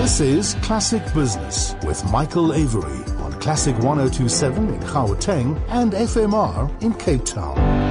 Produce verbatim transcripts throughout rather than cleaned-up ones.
This is Classic Business with Michael Avery on Classic one oh two point seven in Gauteng and F M R in Cape Town.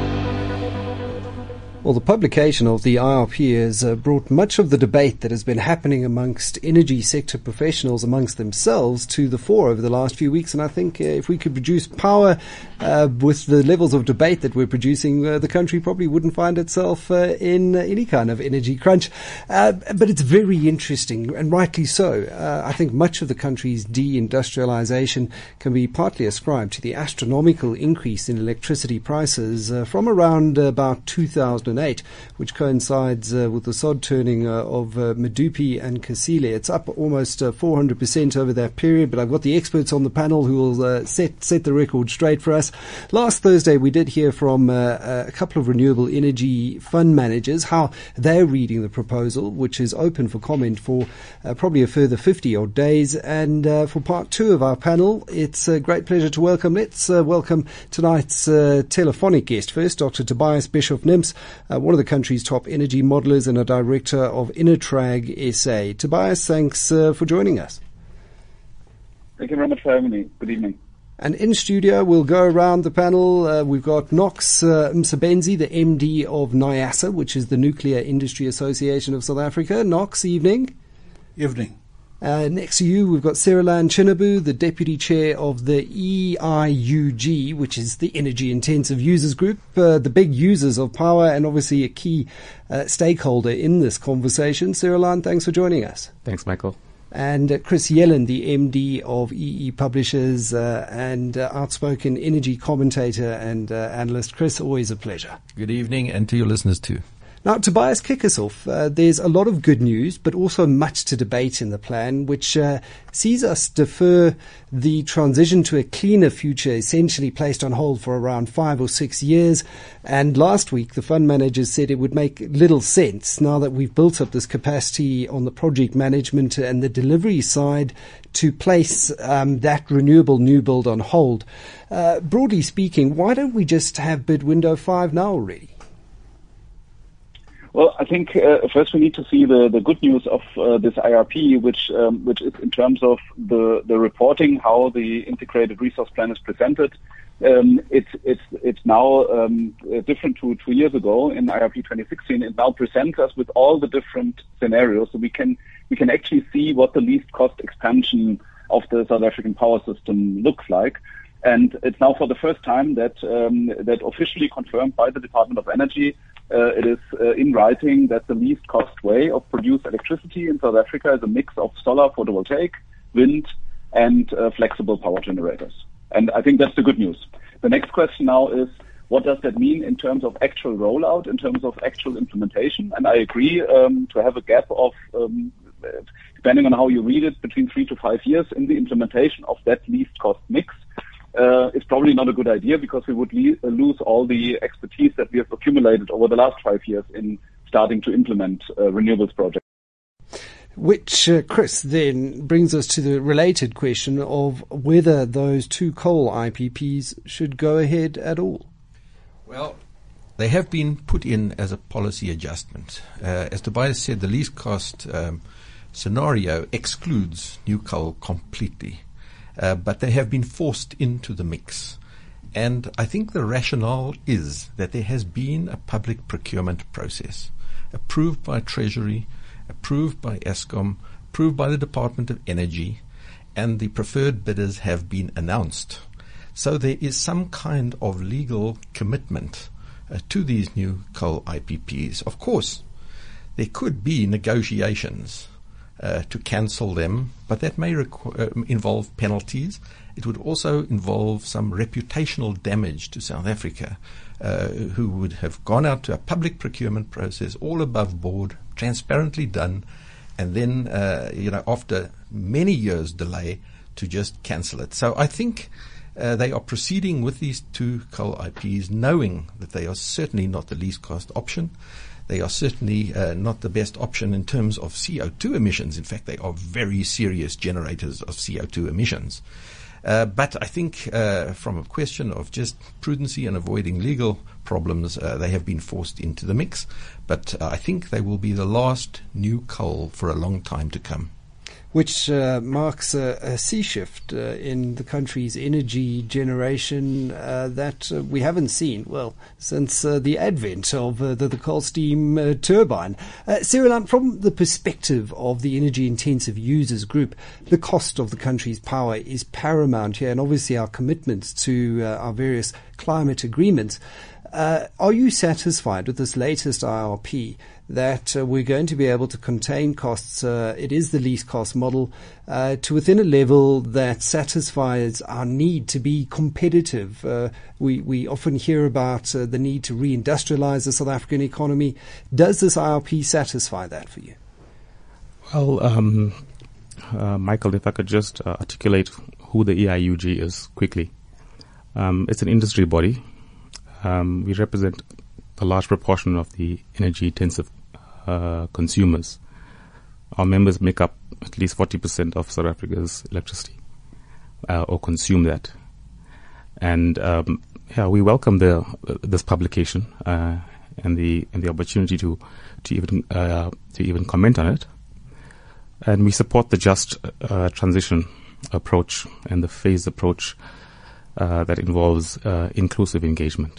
Well, the publication of the I R P has uh, brought much of the debate that has been happening amongst energy sector professionals amongst themselves to the fore over the last few weeks. And I think uh, if we could produce power uh, with the levels of debate that we're producing, uh, the country probably wouldn't find itself uh, in uh, any kind of energy crunch. Uh, but it's very interesting, and rightly so. Uh, I think much of the country's deindustrialization can be partly ascribed to the astronomical increase in electricity prices uh, from around uh, about two thousand eight, which coincides uh, with the sod turning uh, of uh, Medupi and Kusile. It's up almost uh, four hundred percent over that period, but I've got the experts on the panel who will uh, set set the record straight for us. Last Thursday, we did hear from uh, a couple of renewable energy fund managers how they're reading the proposal, which is open for comment for uh, probably a further fifty-odd days. And uh, for part two of our panel, it's a great pleasure to welcome. Let's uh, welcome tonight's uh, telephonic guest first, Doctor Tobias Bischoff-Nimms, Uh, one of the country's top energy modelers and a director of Innertrag S A. Tobias, thanks uh, for joining us. Thank you very much for having me. Good evening. And in studio, we'll go around the panel. Uh, we've got Knox uh, Msebenzi, the M D of NIASA, which is the Nuclear Industry Association of South Africa. Knox, evening. Evening. Uh, next to you, we've got Sirilan Chinabu, the Deputy Chair of the E I U G, which is the Energy Intensive Users Group, uh, the big users of power and obviously a key uh, stakeholder in this conversation. Sirilan, thanks for joining us. Thanks, Michael. And uh, Chris Yellen, the M D of E E Publishers uh, and uh, outspoken energy commentator and uh, analyst. Chris, always a pleasure. Good evening, and to your listeners too. Now, Tobias, kick us off. Uh, there's a lot of good news, but also much to debate in the plan, which uh, sees us defer the transition to a cleaner future, essentially placed on hold for around five or six years. And last week, the fund managers said it would make little sense, now that we've built up this capacity on the project management and the delivery side, to place um, that renewable new build on hold. Uh, broadly speaking, why don't we just have bid window five now already? Well, I think uh, first we need to see the, the good news of uh, this I R P, which um, which is in terms of the, the reporting, how the integrated resource plan is presented. Um, it's it's it's now um, different to two years ago in I R P twenty sixteen. It now presents us with all the different scenarios, so we can we can actually see what the least cost expansion of the South African power system looks like. And it's now for the first time that um, that officially confirmed by the Department of Energy. Uh, it is uh, in writing that the least cost way of produce electricity in South Africa is a mix of solar photovoltaic, wind, and uh, flexible power generators. And I think that's the good news. The next question now is, what does that mean in terms of actual rollout, in terms of actual implementation? And I agree um, to have a gap of, um, depending on how you read it, between three to five years in the implementation of that least cost mix. Uh, it's probably not a good idea, because we would le- lose all the expertise that we have accumulated over the last five years in starting to implement uh, renewables projects. Which, uh, Chris, then brings us to the related question of whether those two coal I P Ps should go ahead at all. Well, they have been put in as a policy adjustment. Uh, as Tobias said, the least cost um, scenario excludes new coal completely. Uh, but they have been forced into the mix. And I think the rationale is that there has been a public procurement process approved by Treasury, approved by Eskom, approved by the Department of Energy, and the preferred bidders have been announced. So there is some kind of legal commitment uh, to these new coal I P Ps. Of course, there could be negotiations Uh, to cancel them, but that may requ- uh, involve penalties. It would also involve some reputational damage to South Africa, uh, who would have gone out to a public procurement process, all above board, transparently done, and then, uh, you know, after many years' delay, to just cancel it. So I think uh, they are proceeding with these two coal I Ps, knowing that they are certainly not the least cost option. They are certainly uh, not the best option in terms of C O two emissions. In fact, they are very serious generators of C O two emissions. Uh, but I think uh, from a question of just prudency and avoiding legal problems, uh, they have been forced into the mix. But uh, I think they will be the last new coal for a long time to come. which uh, marks a, a sea shift uh, in the country's energy generation uh, that uh, we haven't seen, well, since uh, the advent of uh, the, the coal steam uh, turbine. Uh, Cyril, from the perspective of the energy-intensive users group, the cost of the country's power is paramount here, and obviously our commitments to uh, our various climate agreements. Uh, are you satisfied with this latest I R P that uh, we're going to be able to contain costs? Uh, it is the least cost model uh, to within a level that satisfies our need to be competitive. Uh, we, we often hear about uh, the need to reindustrialize the South African economy. Does this I R P satisfy that for you? Well, um, uh, Michael, if I could just uh, articulate who the E I U G is quickly. Um, it's an industry body. Um, we represent a large proportion of the energy-intensive uh, consumers. Our members make up at least forty percent of South Africa's electricity, uh, or consume that. And um, yeah, we welcome the uh, this publication uh, and the and the opportunity to to even uh, to even comment on it. And we support the just uh, transition approach and the phased approach uh, that involves uh, inclusive engagement.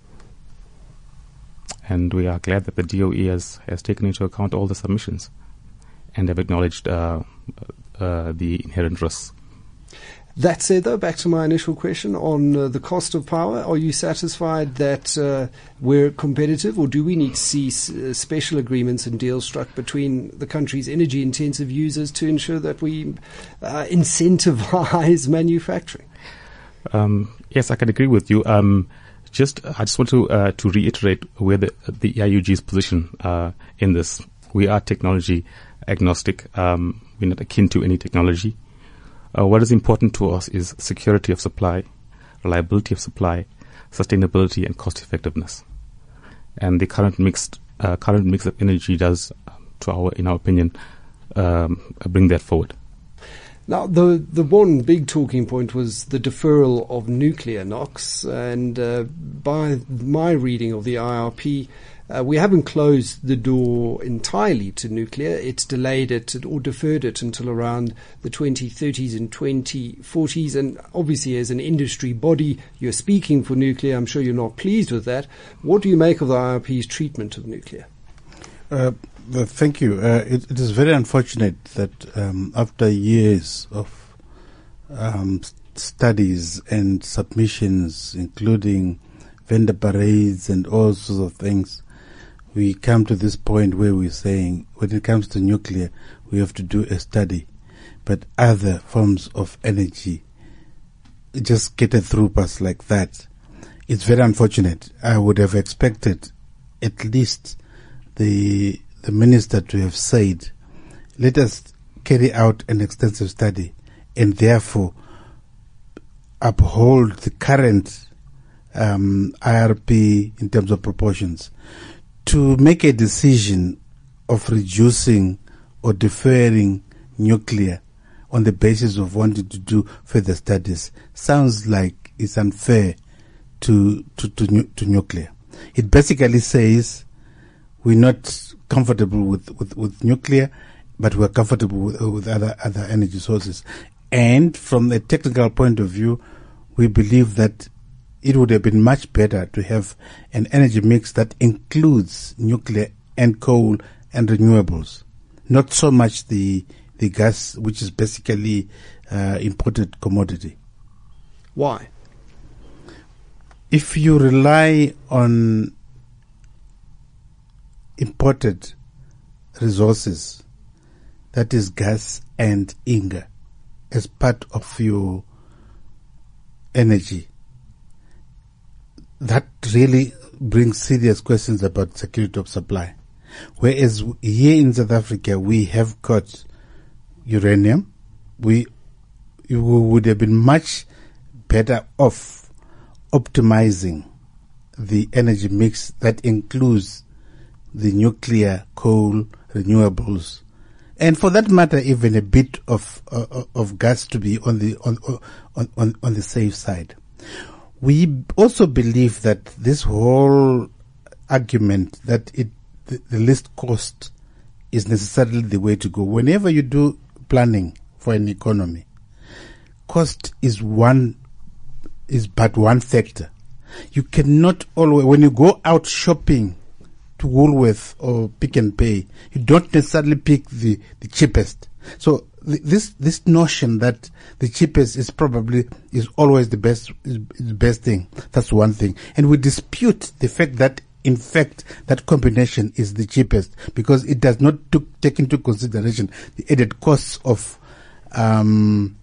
And we are glad that the D O E has, has taken into account all the submissions and have acknowledged uh, uh, the inherent risks. That said, though, back to my initial question on uh, the cost of power, are you satisfied that uh, we're competitive, or do we need to see s- uh, special agreements and deals struck between the country's energy-intensive users to ensure that we uh, incentivize manufacturing? Um, yes, I can agree with you. Um, Just, I just want to uh, to reiterate where the the E I U G's position uh, in this. We are technology agnostic. Um, we're not akin to any technology. Uh, what is important to us is security of supply, reliability of supply, sustainability, and cost effectiveness. And the current mixed uh, current mix of energy does, to our in our opinion, um, bring that forward. Now, the the one big talking point was the deferral of nuclear knocks, and uh, by my reading of the I R P, uh, we haven't closed the door entirely to nuclear. It's delayed it or deferred it until around the twenty thirties and twenty forties, and obviously as an industry body, you're speaking for nuclear. I'm sure you're not pleased with that. What do you make of the I R P's treatment of nuclear? Uh, Uh, thank you. Uh, it, it is very unfortunate that um, after years of um, st- studies and submissions, including vendor parades and all sorts of things, we come to this point where we're saying, when it comes to nuclear, we have to do a study. But other forms of energy just get through us like that. It's very unfortunate. I would have expected at least the the minister to have said, let us carry out an extensive study and therefore uphold the current um, I R P in terms of proportions. To make a decision of reducing or deferring nuclear on the basis of wanting to do further studies sounds like it's unfair to to, to, nu- to nuclear. It basically says we're not comfortable with, with, with nuclear, but we're comfortable with, with other other energy sources. And from a technical point of view, we believe that it would have been much better to have an energy mix that includes nuclear and coal and renewables, not so much the the gas, which is basically uh, imported commodity. Why? If you rely on imported resources, that is gas and Inga, as part of your energy, that really brings serious questions about security of supply. Whereas here in South Africa, we have got uranium. We, we would have been much better off optimizing the energy mix that includes the nuclear, coal, renewables, and for that matter, even a bit of uh, of gas to be on the on on on on the safe side. We also believe that this whole argument that it the, the least cost is necessarily the way to go. Whenever you do planning for an economy, cost is one, is but one factor. You cannot always, when you go out shopping to Woolworth or Pick and Pay, you don't necessarily pick the, the cheapest. So th- this this notion that the cheapest is probably is always the best is, is the best thing. That's one thing, and we dispute the fact that in fact that combination is the cheapest because it does not took, take into consideration the added costs of um,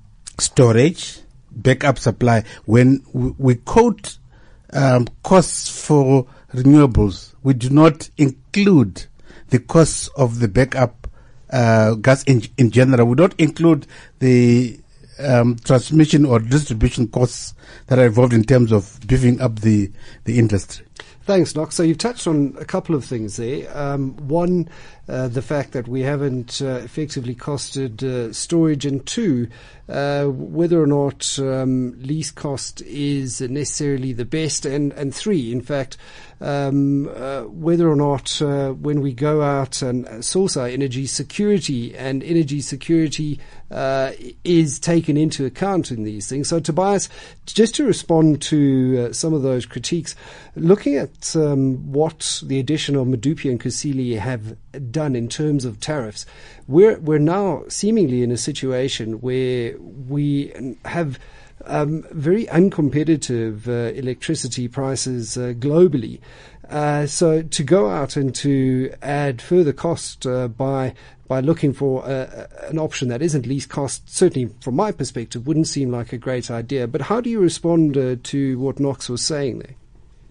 storage, backup supply. When we, we quote um, costs for renewables, we do not include the costs of the backup uh, gas in, in general. We don't include the um, transmission or distribution costs that are involved in terms of beefing up the, the industry. Thanks, Knox. So you've touched on a couple of things there. Um, one, uh, the fact that we haven't uh, effectively costed uh, storage, and two, uh, whether or not um, least cost is necessarily the best, and, and three, in fact, um, uh, whether or not uh, when we go out and source our energy, security and energy security uh, is taken into account in these things. So Tobias, just to respond to uh, some of those critiques, looking at um, what the addition of Medupi and Kusile have done in terms of tariffs, we're we're now seemingly in a situation where we have um, very uncompetitive uh, electricity prices uh, globally. Uh, so to go out and to add further cost uh, by by looking for uh, an option that isn't least cost, certainly from my perspective, wouldn't seem like a great idea. But how do you respond uh, to what Knox was saying there?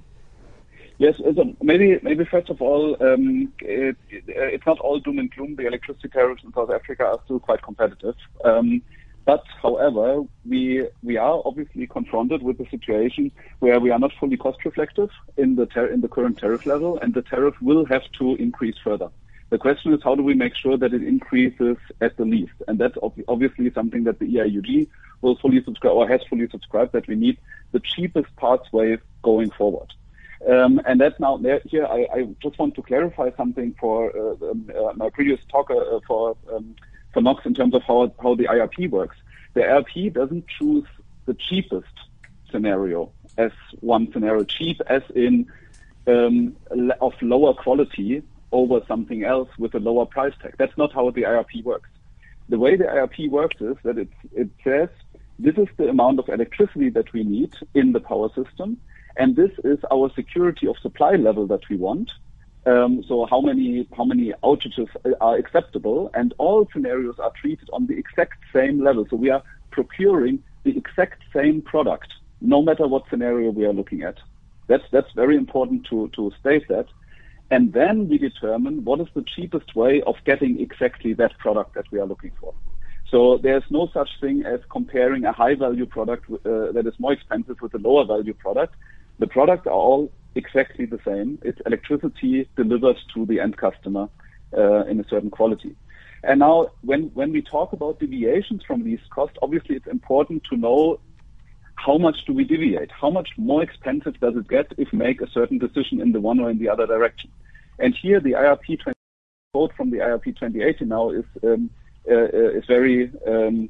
Yes, so maybe maybe first of all, um, it, it, it's not all doom and gloom. The electricity tariffs in South Africa are still quite competitive. Um, but, however, we we are obviously confronted with a situation where we are not fully cost reflective in the ter- in the current tariff level, and the tariff will have to increase further. The question is, how do we make sure that it increases at the least? And that's ob- obviously something that the E I U G will fully subscribe or has fully subscribed, that we need the cheapest pathway going forward. Um, and that's now there, here. I, I just want to clarify something for uh, um, uh, my previous talker uh, for um, for Knox in terms of how how the I R P works. The I R P doesn't choose the cheapest scenario as one scenario, cheap as in um, of lower quality over something else with a lower price tag. That's not how the I R P works. The way the I R P works is that it it says this is the amount of electricity that we need in the power system. And this is our security of supply level that we want. Um, so how many how many outages are acceptable? And all scenarios are treated on the exact same level. So we are procuring the exact same product, no matter what scenario we are looking at. That's that's very important to, to state that. And then we determine what is the cheapest way of getting exactly that product that we are looking for. So there's no such thing as comparing a high-value product uh, that is more expensive with a lower-value product. The products are all exactly the same. It's electricity delivered to the end customer uh, in a certain quality. And now, when, when we talk about deviations from these costs, obviously it's important to know how much do we deviate? How much more expensive does it get if we make a certain decision in the one or in the other direction? And here, the I R P twenty quote from the I R P twenty eighty now is um, uh, is very um,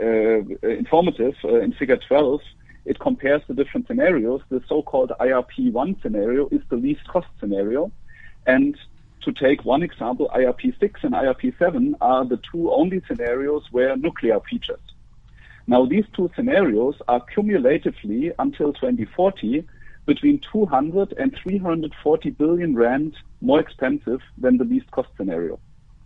uh, informative. Uh, in Figure twelve, it compares the different scenarios. The so-called I R P one scenario is the least cost scenario. And to take one example, I R P six and I R P seven are the two only scenarios where nuclear features. Now, these two scenarios are cumulatively until twenty forty between two hundred and three hundred forty billion rand more expensive than the least cost scenario.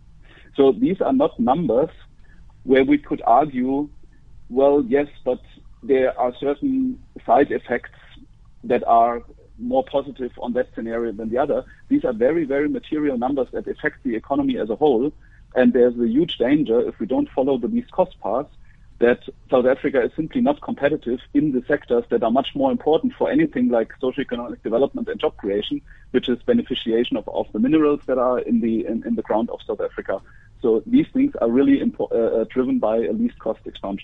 So these are not numbers where we could argue, well, yes, but there are certain side effects that are more positive on that scenario than the other. These are very, very material numbers that affect the economy as a whole. And there's a huge danger if we don't follow the least cost path that South Africa is simply not competitive in the sectors that are much more important for anything like socioeconomic development and job creation, which is beneficiation of, of the minerals that are in the in, in the ground of South Africa. So these things are really impo- uh, driven by a least cost expansion.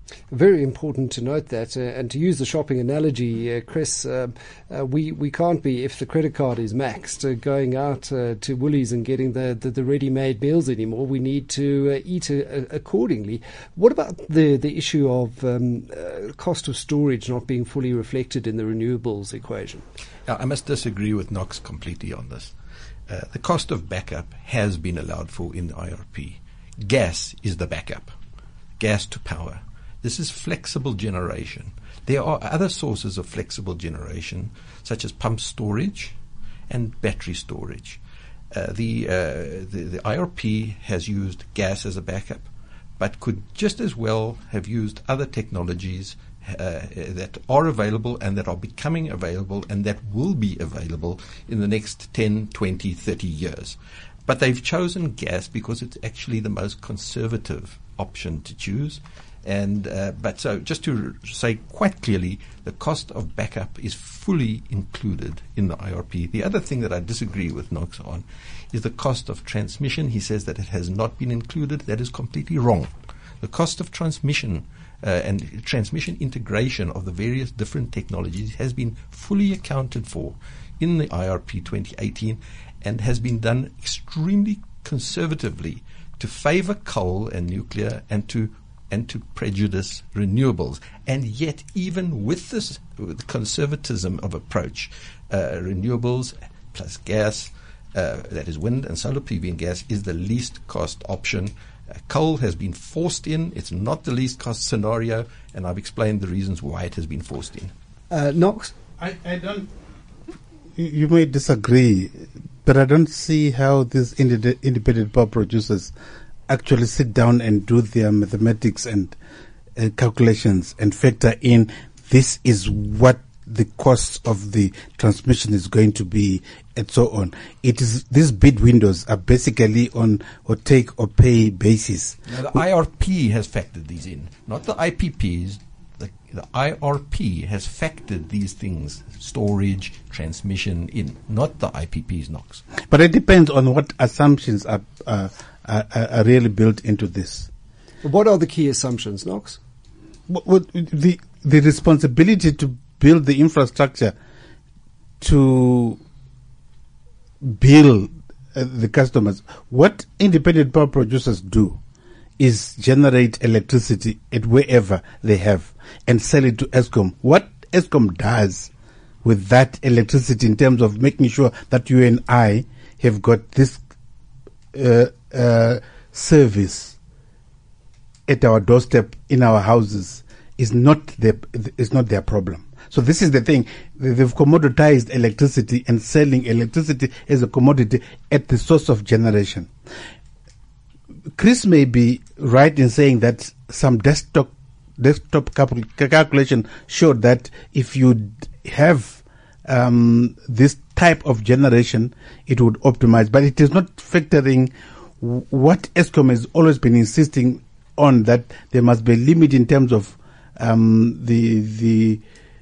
Very important to note that, uh, and to use the shopping analogy, uh, Chris, uh, uh, we we can't be, if the credit card is maxed, uh, going out uh, to Woolies and getting the, the, the ready-made meals anymore. We need to uh, eat uh, accordingly. What about the the issue of um, uh, cost of storage not being fully reflected in the renewables equation? Now, I must disagree with Knox completely on this. Uh, the cost of backup has been allowed for in the I R P. Gas is the backup. Gas to power. This is flexible generation. There are other sources of flexible generation, such as pump storage and battery storage. Uh, the, uh, the the I R P has used gas as a backup, but could just as well have used other technologies uh, that are available and that are becoming available and that will be available in the next ten, twenty, thirty years. But they've chosen gas because it's actually the most conservative option to choose. And uh, but so just to say quite clearly, the cost of backup is fully included in the I R P. The other thing that I disagree with Knox on is the cost of transmission. He says that it has not been included. That is completely wrong. The cost of transmission uh, and transmission integration of the various different technologies has been fully accounted for in the I R P twenty eighteen and has been done extremely conservatively to favor coal and nuclear and to and to prejudice renewables. And yet, even with this with conservatism of approach, uh, renewables plus gas, uh, that is wind and solar P V and gas, is the least cost option. Uh, coal has been forced in. It's not the least cost scenario, and I've explained the reasons why it has been forced in. Uh, Knox? I, I don't... You may disagree, but I don't see how these ind- independent power producers actually sit down and do their mathematics and uh, calculations and factor in this is what the cost of the transmission is going to be and so on. It is, these bid windows are basically on a take or pay basis. Now, the I R P has factored these in, not the I P Ps. The, the I R P has factored these things, storage, transmission in, not the I P Ps, Knox. But it depends on what assumptions are, uh, are, are really built into this. What are the key assumptions, Knox? What, what, the, the responsibility to build the infrastructure to bill uh, the customers. What independent power producers do is generate electricity at wherever they have and sell it to Eskom. What Eskom does with that electricity in terms of making sure that you and I have got this uh, uh, service at our doorstep in our houses is not their, is not their problem. So this is the thing. They've commoditized electricity and selling electricity as a commodity at the source of generation. Chris may be right in saying that some desktop desktop calculation showed that if you have um, this type of generation, it would optimize. But it is not factoring what Eskom has always been insisting on, that there must be a limit in terms of um, the the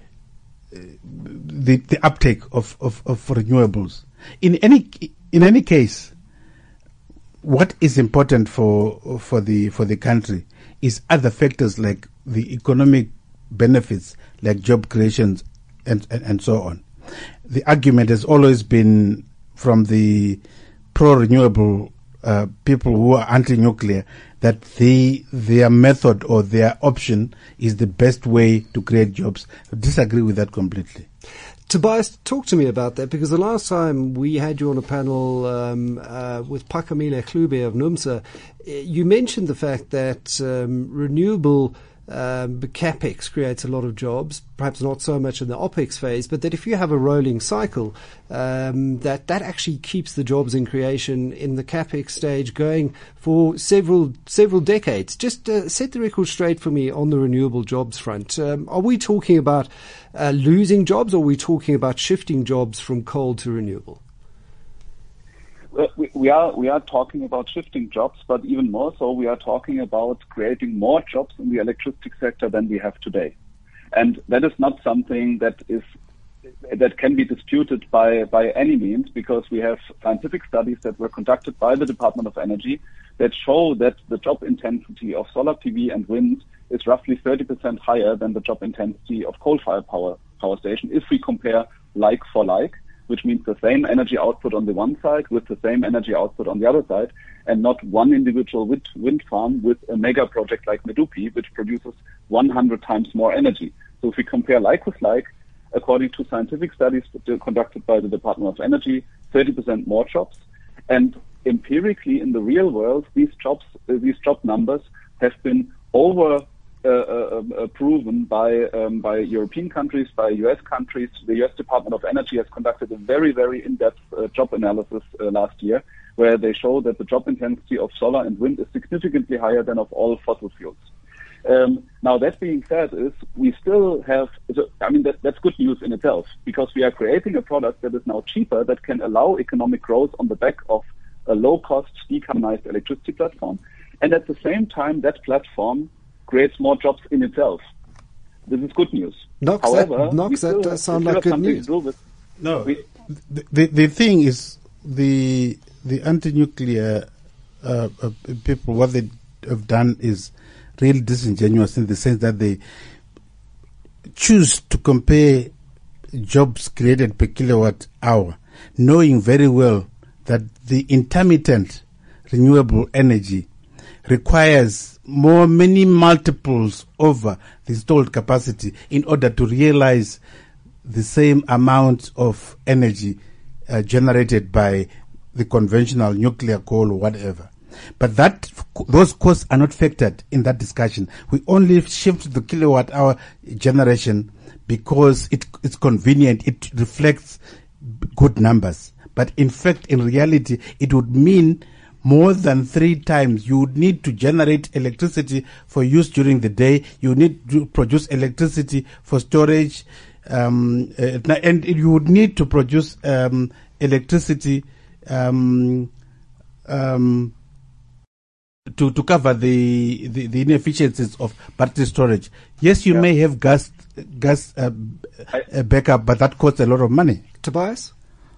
The, the uptake of, of, of renewables. In any in any case, what is important for for the for the country is other factors like the economic benefits, like job creations and, and, and so on. The argument has always been from the pro-renewable uh, people who are anti-nuclear that they, their method or their option is the best way to create jobs. I disagree with that completely. Tobias, talk to me about that, because the last time we had you on a panel um, uh, with Phakamile Hlube of NUMSA, you mentioned the fact that um, renewable um, capex creates a lot of jobs, perhaps not so much in the OPEX phase, but that if you have a rolling cycle, um, that that actually keeps the jobs in creation in the capex stage going for several several decades. Just uh, set the record straight for me on the renewable jobs front. Um, are we talking about uh, losing jobs, or are we talking about shifting jobs from coal to renewable? Well, we, we are we are talking about shifting jobs, but even more so, we are talking about creating more jobs in the electricity sector than we have today, and that is not something that is that can be disputed by by any means, because we have scientific studies that were conducted by the Department of Energy that show that the job intensity of solar P V and wind is roughly thirty percent higher than the job intensity of coal-fired power power station if we compare like for like, which means the same energy output on the one side with the same energy output on the other side, and not one individual wind, wind farm with a mega project like Medupi, which produces one hundred times more energy. So if we compare like with like, according to scientific studies conducted by the Department of Energy, thirty percent more jobs. And empirically, in the real world, these jobs, uh, these job numbers have been over uh, uh, uh, proven by um, by European countries, by U S countries. The U S Department of Energy has conducted a very, very in-depth uh, job analysis uh, last year, where they show that the job intensity of solar and wind is significantly higher than of all fossil fuels. Um, now, that being said, is we still have, I mean, that, that's good news in itself, because we are creating a product that is now cheaper, that can allow economic growth on the back of a low-cost, decarbonized electricity platform. And at the same time, that platform creates more jobs in itself. This is good news. Knox, However, that, Knox, that does sound like good news. No, we, the, the, the thing is, the, the anti-nuclear uh, uh, people, what they have done is really disingenuous in the sense that they choose to compare jobs created per kilowatt hour, knowing very well that the intermittent renewable energy requires more, many multiples over the installed capacity in order to realize the same amount of energy uh, generated by the conventional nuclear, coal, or whatever. But that those costs are not factored in that discussion. We only shift the kilowatt hour generation because it, it's convenient. It reflects good numbers. But in fact, in reality, it would mean more than three times. You would need to generate electricity for use during the day. You need to produce electricity for storage. Um, uh, and you would need to produce um, electricity um, um, to to cover the, the, the inefficiencies of battery storage. Yes, you yeah. may have gas gas uh, uh, backup, but that costs a lot of money. Tobias?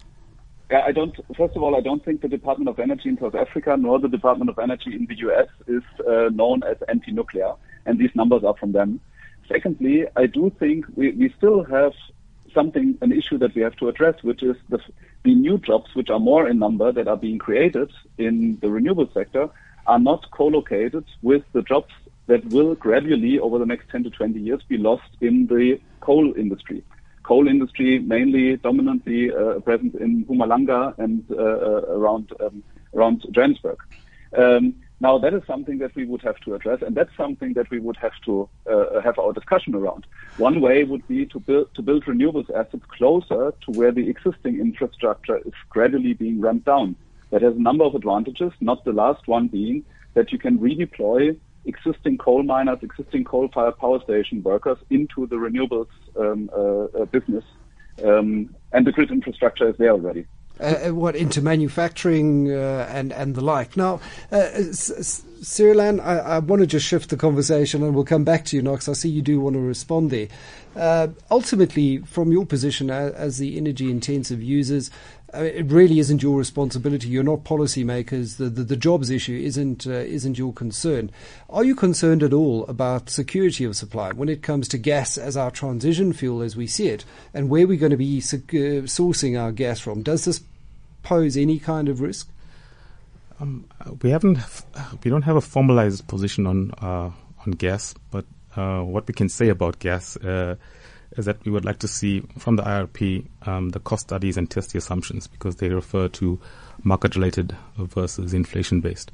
I don't. First of all, I don't think the Department of Energy in South Africa nor the Department of Energy in the U S is uh, known as anti-nuclear, and these numbers are from them. Secondly, I do think we, we still have something, an issue that we have to address, which is the, the new jobs, which are more in number, that are being created in the renewable sector, are not co-located with the jobs that will gradually, over the next ten to twenty years, be lost in the coal industry. Coal industry, mainly dominantly uh, present in Mpumalanga and uh, uh, around um, around Johannesburg. Um, now, that is something that we would have to address, and that's something that we would have to uh, have our discussion around. One way would be to build to build renewables assets closer to where the existing infrastructure is gradually being ramped down. That has a number of advantages, not the last one being that you can redeploy existing coal miners, existing coal-fired power station workers into the renewables um, uh, uh, business, um, and the grid infrastructure is there already. Uh, what, into manufacturing uh, and, and the like. Now, uh, Cyrilan, I, I want to just shift the conversation, and we'll come back to you, Knox. I see you do want to respond there. Uh, ultimately, from your position as, as the energy-intensive users, I mean, it really isn't your responsibility. You're not policymakers. The, the, the jobs issue isn't uh, isn't your concern. Are you concerned at all about security of supply when it comes to gas as our transition fuel as we see it, and where we're going to be sec- uh, sourcing our gas from? Does this pose any kind of risk? Um, we haven't. We don't have a formalized position on uh, on gas, but uh, what we can say about gas Uh, is that we would like to see from the I R P um, the cost studies and test the assumptions, because they refer to market-related versus inflation-based.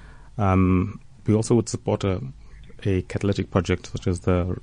Um, we also would support a, a catalytic project such as the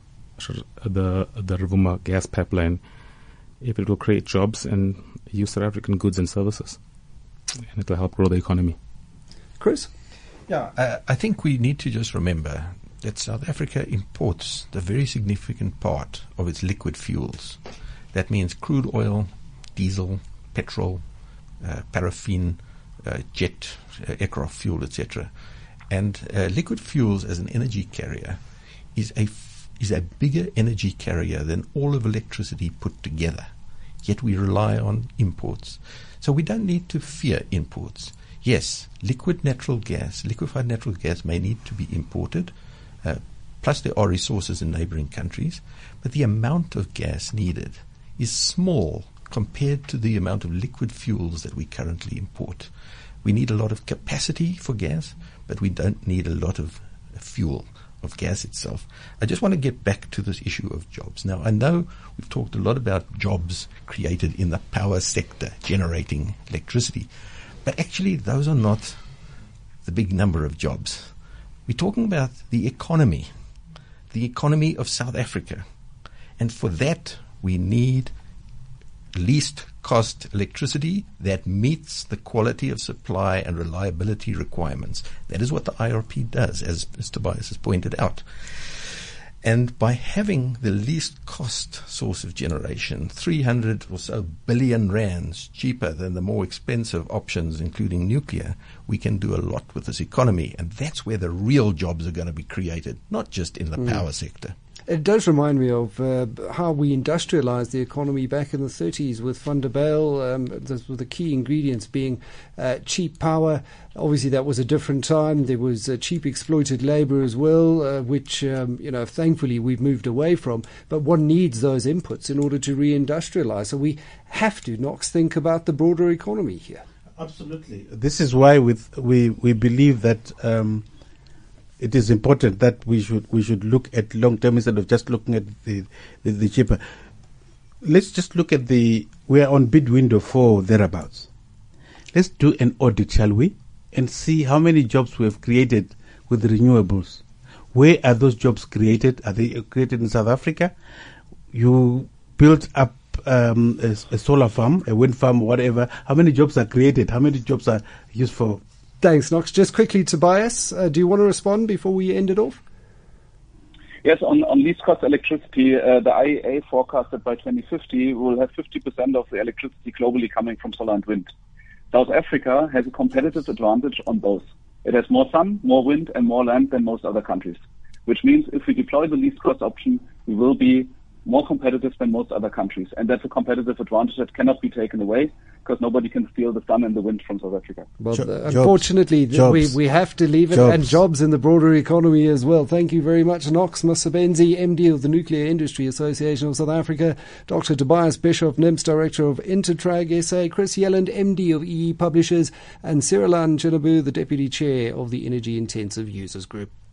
the the Rovuma gas pipeline, if it will create jobs and use South African goods and services, and it will help grow the economy. Chris? Yeah, uh, I think we need to just remember that South Africa imports the very significant part of its liquid fuels. That means crude oil, diesel, petrol, uh, paraffin, uh, jet, uh, aircraft fuel, et cetera. And uh, liquid fuels as an energy carrier is a f- is a bigger energy carrier than all of electricity put together. Yet we rely on imports. So we don't need to fear imports. Yes, liquid natural gas, liquefied natural gas may need to be imported. Uh, plus there are resources in neighboring countries, but the amount of gas needed is small compared to the amount of liquid fuels that we currently import. We need a lot of capacity for gas, but we don't need a lot of fuel, of gas itself. I just want to get back to this issue of jobs. Now, I know we've talked a lot about jobs created in the power sector, generating electricity, but actually those are not the big number of jobs. We're talking about the economy, the economy of South Africa. And for that, we need least cost electricity that meets the quality of supply and reliability requirements. That is what the I R P does, as Mister Tobias has pointed out. And by having the least cost source of generation, three hundred or so billion rands cheaper than the more expensive options, including nuclear, we can do a lot with this economy. And that's where the real jobs are going to be created, not just in the mm. power sector. It does remind me of uh, how we industrialized the economy back in the thirties with Van der Bijl, um, with the key ingredients being uh, cheap power. Obviously, that was a different time. There was uh, cheap exploited labor as well, uh, which, um, you know, thankfully we've moved away from. But one needs those inputs in order to reindustrialize. So we have to, Knox, think about the broader economy here. Absolutely. This is why with, we, we believe that Um, it is important that we should we should look at long term instead of just looking at the, the, the cheaper. Let's just look at the, we are on bid window four thereabouts. Let's do an audit, shall we, and see how many jobs we have created with renewables. Where are those jobs created? Are they created in South Africa? You built up um, a, a solar farm, a wind farm, whatever. How many jobs are created? How many jobs are used for? Thanks, Knox. Just quickly, Tobias, uh, do you want to respond before we end it off? Yes, on, on least cost electricity, uh, the I E A forecast that by twenty fifty we'll have fifty percent of the electricity globally coming from solar and wind. South Africa has a competitive advantage on both. It has more sun, more wind, and more land than most other countries, which means if we deploy the least cost option, we will be more competitive than most other countries. And that's a competitive advantage that cannot be taken away, because nobody can steal the sun and the wind from South Africa. Well, jo- uh, unfortunately, jobs. we we have to leave it, jobs. and jobs in the broader economy as well. Thank you very much, Knox Masebenzi, M D of the Nuclear Industry Association of South Africa, Doctor Tobias Bishop, N I M S Director of Intertrag S A, Chris Yelland, M D of E E Publishers, and Cyril Chinabu, the Deputy Chair of the Energy Intensive Users Group.